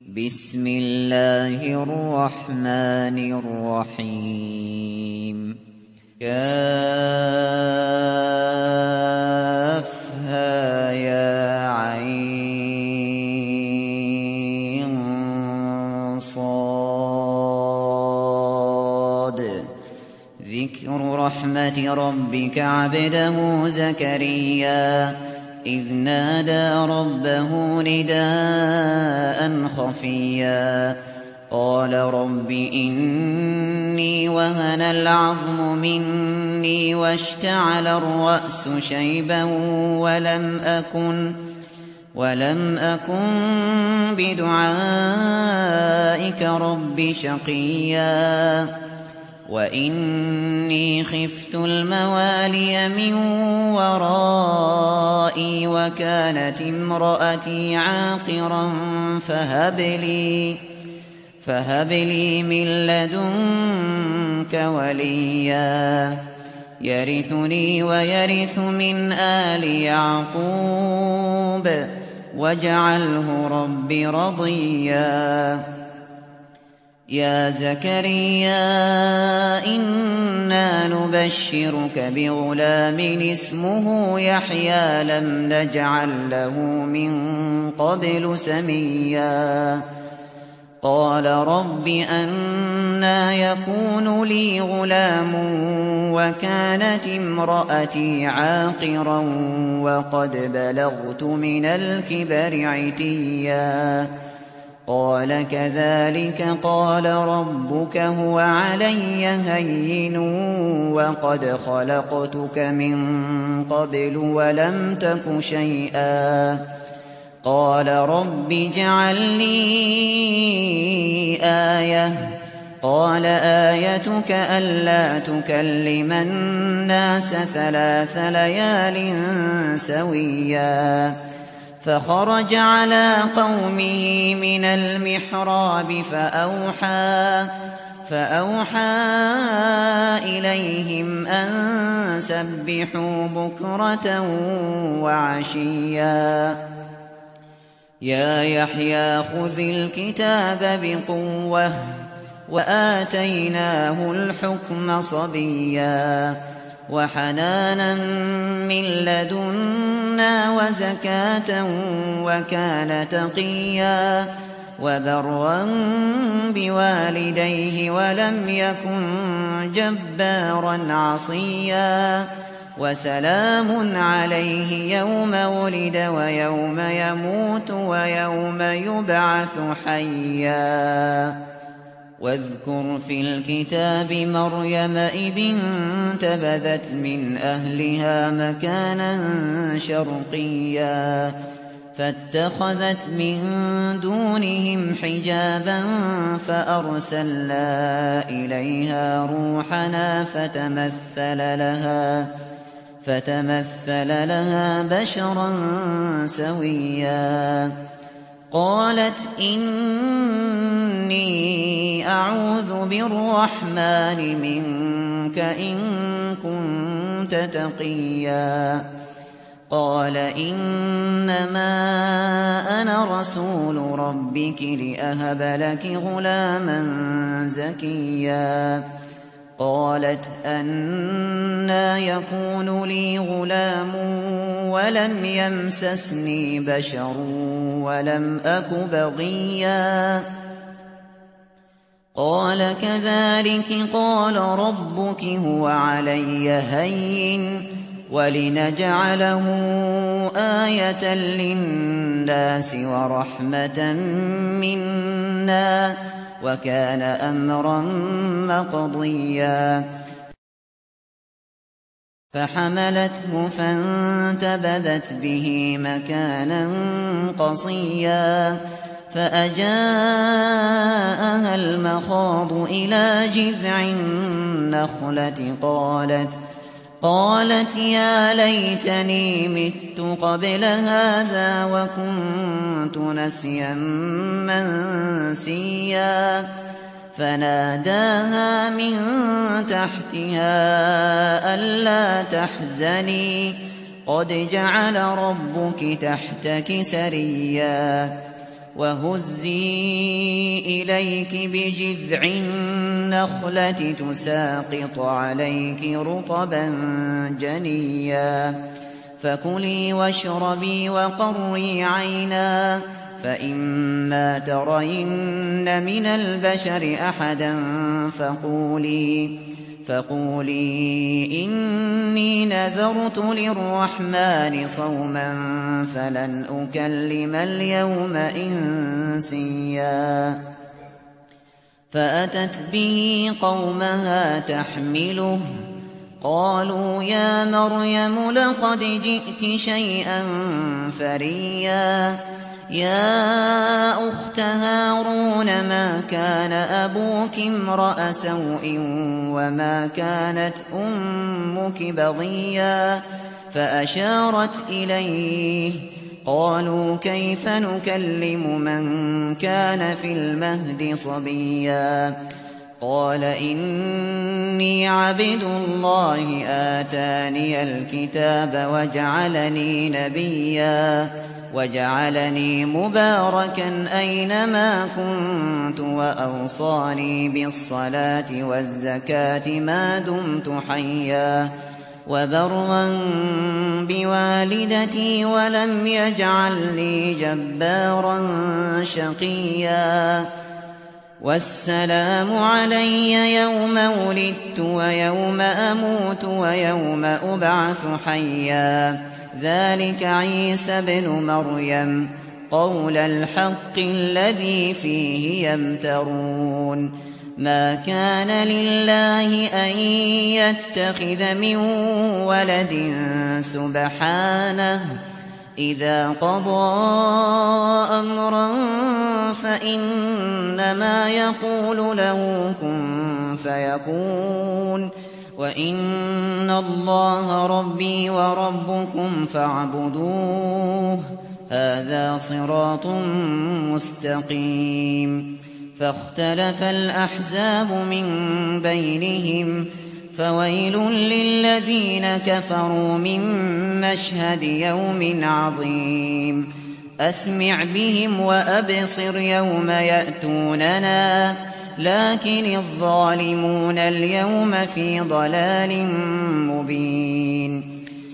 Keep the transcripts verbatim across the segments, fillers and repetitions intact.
بسم الله الرحمن الرحيم كافها يا عين صاد ذكر رحمة ربك عبده زكريا إذ نادى ربه نداء خفيا قال رب إني وهن العظم مني واشتعل الرأس شيبا ولم أكن ولم أكن بدعائك رب شقيا وإني خفت الموالي من ورائي وكانت امرأتي عاقرا فهب لي فهب لي من لدنك وليا يرثني ويرث من آل يعقوب واجعله رب رضيا يا زكريا إنا نبشرك بغلام اسمه يحيى لم نجعل له من قبل سميا قال رب أنى يكون لي غلام وكانت امرأتي عاقرا وقد بلغت من الكبر عتيا قال كذلك قال ربك هو علي هين وقد خلقتك من قبل ولم تك شيئا قال رب اجعل لي آية قال آيتك ألا تكلم الناس ثلاث ليال سويا فخرج على قومه من المحراب فأوحى فأوحى إليهم أن سبحوا بكرة وعشيا يا يحيى خذ الكتاب بقوة وآتيناه الحكم صبيا وحنانا من لدنا وزكاة وكان تقيا وبرا بوالديه ولم يكن جبارا عصيا وسلام عليه يوم ولد ويوم يموت ويوم يبعث حيا واذكر في الكتاب مريم إذ انتبذت من أهلها مكانا شرقيا فاتخذت من دونهم حجابا فأرسلنا إليها روحنا فتمثل لها فتمثل لها بشرا سويا قالت إني أعوذ بالرحمن منك إن كنت تقيا قال إنما أنا رسول ربك لأهب لك غلاما زكيا قالت أنى يكون لي غلام ولم يمسسني بشر ولم أك بغيا قال كذلك قال ربك هو علي هين ولنجعله آية للناس ورحمة منا وكان أمرا مقضيا فحملته فانتبذت به مكانا قصيا فأجاءها المخاض إلى جذع النخلة قالت قالت يا ليتني مت قبل هذا وكنت نسيا منسيا فناداها من تحتها ألا تحزني قد جعل ربك تحتك سريا وهزي إليك بجذع النخلة تساقط عليك رطبا جنيا فكلي واشربي وقري عينا فإما ترين من البشر أحدا فقولي فقولي إني نذرت للرحمن صوما فلن أكلم اليوم إنسيا فأتت به قومها تحمله قالوا يا مريم لقد جئت شيئا فريا يا أخت هارون ما كان أبوك امرأ سوء وما كانت أمك بغيا فأشارت إليه قالوا كيف نكلم من كان في المهد صبيا قال إني عبد الله آتاني الكتاب وجعلني نبيا وجعلني مباركا أينما كنت وأوصاني بالصلاة والزكاة ما دمت حيا وبرا بوالدتي ولم يجعلني جبارا شقيا والسلام علي يوم ولدت ويوم أموت ويوم أبعث حيا ذلك عيسى ابن مريم قول الحق الذي فيه يمترون ما كان لله أن يتخذ من ولد سبحانه إذا قضى أمرا فإنما يقول له كن فيكون وإن الله ربي وربكم فاعبدوه هذا صراط مستقيم فاختلف الأحزاب من بينهم فويل للذين كفروا من مشهد يوم عظيم أسمع بهم وأبصر يوم يأتوننا لكن الظالمون اليوم في ضلال مبين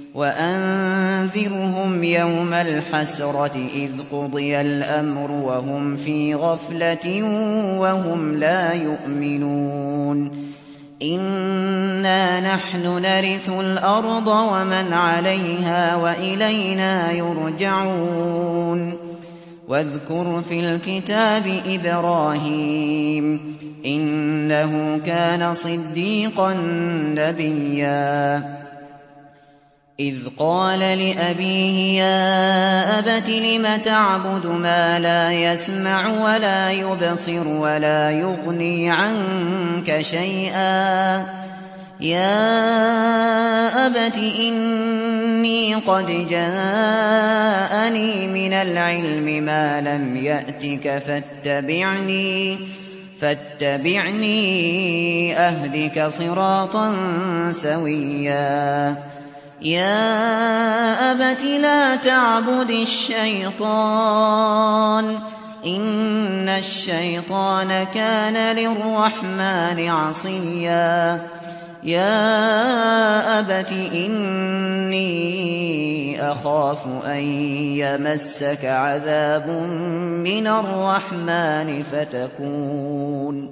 وأنذرهم يوم الحسرة إذ قضي الأمر وهم في غفلة وهم لا يؤمنون إنا نحن نرث الأرض ومن عليها وإلينا يرجعون واذكر في الكتاب إبراهيم إنه كان صديقا نبيا إذ قال لأبيه يا أبت لم تعبد ما لا يسمع ولا يبصر ولا يغني عنك شيئا يا أبت إني قد جاءني من العلم ما لم يأتك فاتبعني فاتبعني أهدك صراطا سويا يا أبت لا تعبد الشيطان إن الشيطان كان للرحمن عصيا يا أبت إني أخاف أن يمسك عذاب من الرحمن فتكون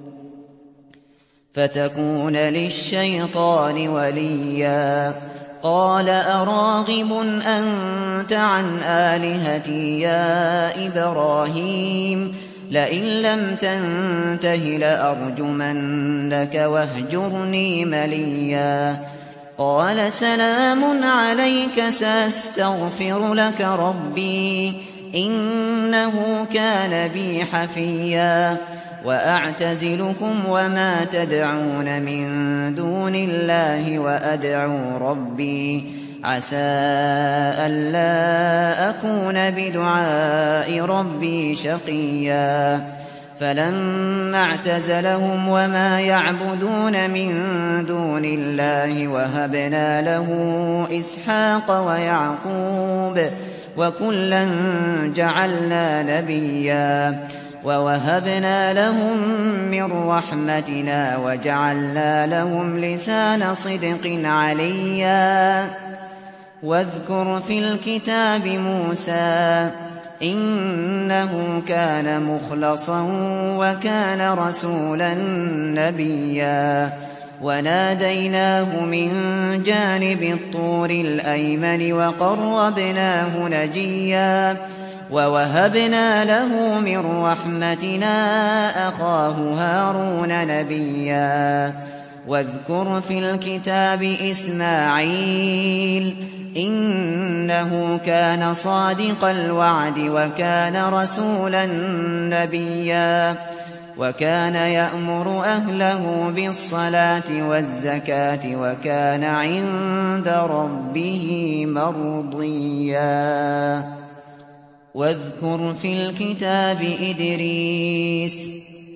فتكون للشيطان وليا قال أراغب أنت عن آلهتي يا إبراهيم لئن لم تنته لأرجمنك واهجرني مليا قال سلام عليك سأستغفر لك ربي إنه كان بي حفيا وأعتزلكم وما تدعون من دون الله وأدعو ربي عسى ألا أكون بدعاء ربي شقيا فلما اعتزلهم وما يعبدون من دون الله وهبنا له إسحاق ويعقوب وكلا جعلنا نبيا ووهبنا لهم من رحمتنا وجعلنا لهم لسان صدق عليا واذكر في الكتاب موسى إنه كان مخلصا وكان رسولا نبيا وناديناه من جانب الطور الأيمن وقربناه نجيا ووهبنا له من رحمتنا أخاه هارون نبيا واذكر في الكتاب إسماعيل إنه كان صادق الوعد وكان رسولا نبيا وكان يأمر أهله بالصلاة والزكاة وكان عند ربه مرضيا واذكر في الكتاب إدريس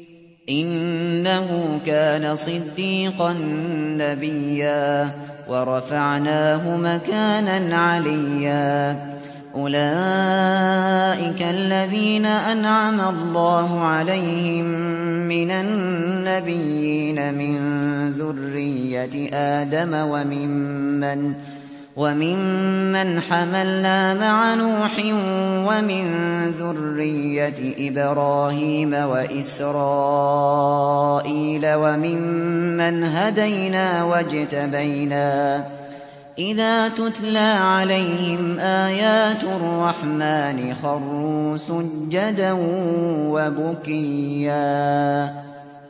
إنه كان صديقا نبيا ورفعناه مكانا عليا أولئك الذين أنعم الله عليهم من النبيين من ذرية آدم وممن وممن حملنا مع نوح ومن ذرية إبراهيم وإسرائيل وممن هدينا واجتبينا إذا تتلى عليهم آيات الرحمن خروا سجدا وبكيا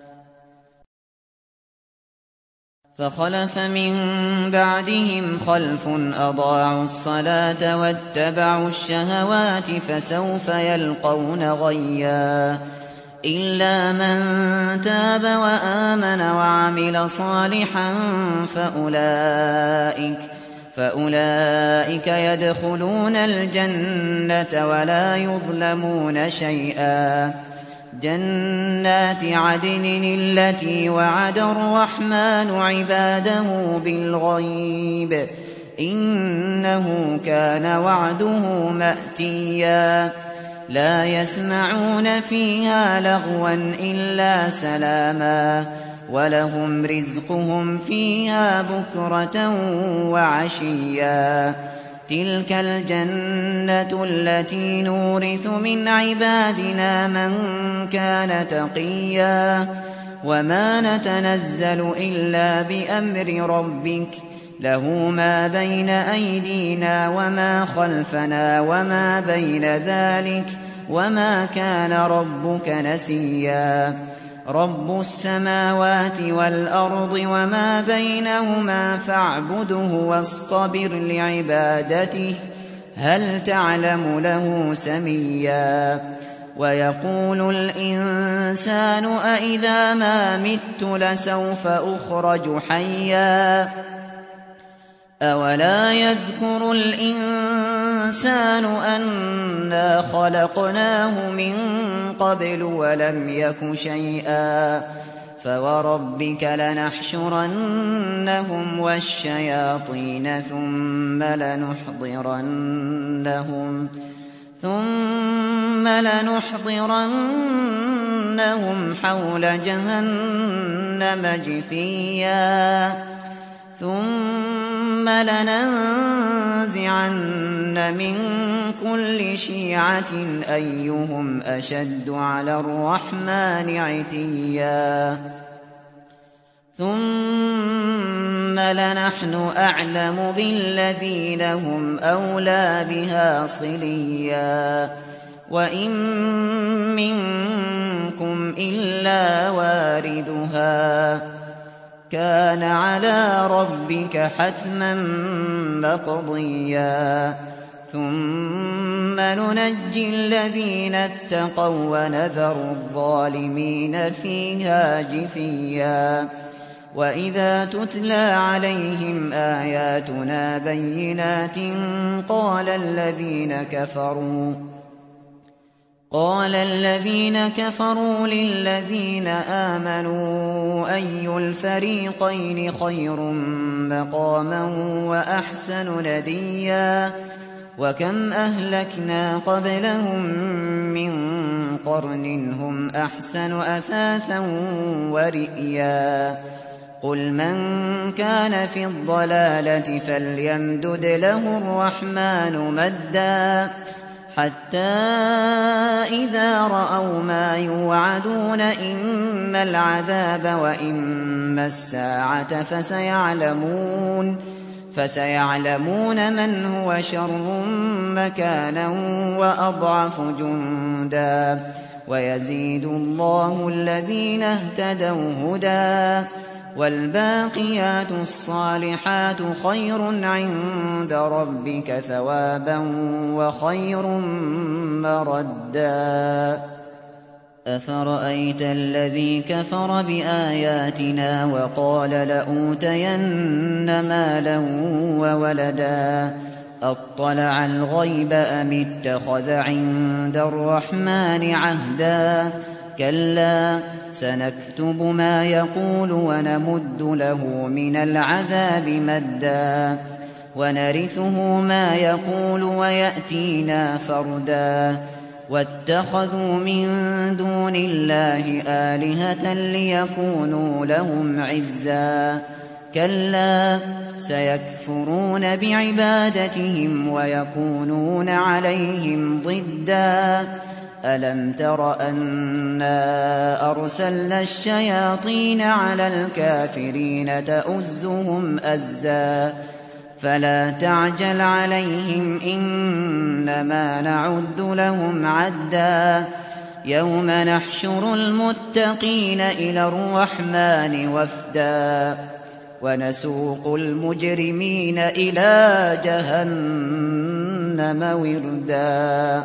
فخلف من بعدهم خلف أضاعوا الصلاة واتبعوا الشهوات فسوف يلقون غيا إلا من تاب وآمن وعمل صالحا فأولئك فأولئك يدخلون الجنة ولا يظلمون شيئا جنات عدن التي وعد الرحمن عباده بالغيب إنه كان وعده مأتيا لا يسمعون فيها لغوا إلا سلاما ولهم رزقهم فيها بكرة وعشيا تلك الجنة التي نورث من عبادنا من كان تقيا وما نتنزل إلا بأمر ربك له ما بين أيدينا وما خلفنا وما بين ذلك وما كان ربك نسيا رب السماوات والأرض وما بينهما فاعبده واصطبر لعبادته هل تعلم له سميا ويقول الإنسان أإذا ما مت لسوف أخرج حيا أولا يذكر الإنسان أنا خلقناه من قبل ولم يك شيئا فوربك لنحشرنهم والشياطين ثم لنحضرنهم ثم لنحضرنهم حول جهنم جثيا ثم لننزعن من كل شيعة أيهم أشد على الرحمن عتيا ثم لنحن أعلم بالذين هم أولى بها صليا وإن منكم إلا واردها كان على ربك حتما مقضيا ثم ننجي الذين اتقوا ونذر الظالمين فيها جثيا وإذا تتلى عليهم آياتنا بينات قال الذين كفروا قال الذين كفروا للذين آمنوا أي الفريقين خير مقاما وأحسن نديا وكم أهلكنا قبلهم من قرن هم أحسن أثاثا ورئيا قل من كان في الضلالة فليمدد له الرحمن مدا حتى إذا رأوا ما يوعدون إما العذاب وإما الساعة فسيعلمون فسيعلمون من هو شر مكانا وأضعف جندا ويزيد الله الذين اهتدوا هدى والباقيات الصالحات خير عند ربك ثوابا وخير مردا أفرأيت الذي كفر بآياتنا وقال لأوتين مالا وولدا أطلع الغيب أم اتخذ عند الرحمن عهدا كلا سنكتب ما يقول ونمد له من العذاب مدا ونرثه ما يقول ويأتينا فردا واتخذوا من دون الله آلهة ليكونوا لهم عزا كلا سيكفرون بعبادتهم ويكونون عليهم ضدا ألم تر أنا أرسلنا الشياطين على الكافرين تؤزهم أزا فلا تعجل عليهم إنما نعد لهم عدا يوم نحشر المتقين إلى الرحمن وفدا ونسوق المجرمين إلى جهنم وردا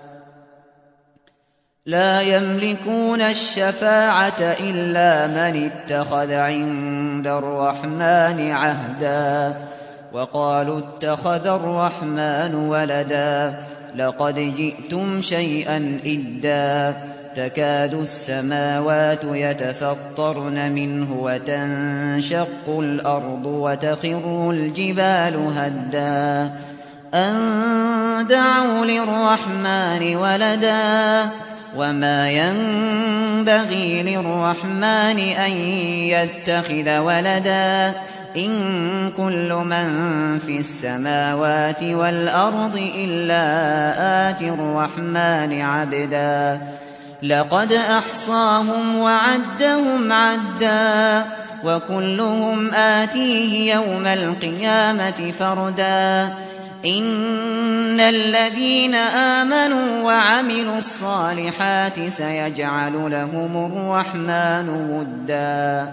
لا يملكون الشفاعة إلا من اتخذ عند الرحمن عهدا وقالوا اتخذ الرحمن ولدا لقد جئتم شيئا إدا تكاد السماوات يتفطرن منه وتنشق الأرض وتخر الجبال هدا أن دعوا للرحمن ولدا وما ينبغي للرحمن أن يتخذ ولدا إن كل من في السماوات والأرض إلا آتي الرحمن عبدا لقد أحصاهم وعدهم عدا وكلهم آتيه يوم القيامة فردا إن الذين آمنوا وعملوا الصالحات سيجعل لهم الرحمن ودا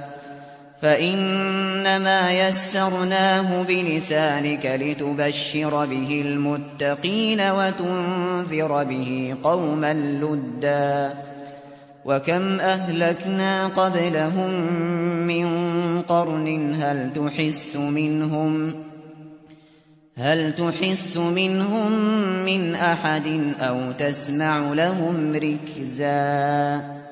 فإنما يسرناه بلسانك لتبشر به المتقين وتنذر به قوما لدا وكم أهلكنا قبلهم من قرن هل تحس منهم هل تحس منهم من أحد أو تسمع لهم ركزا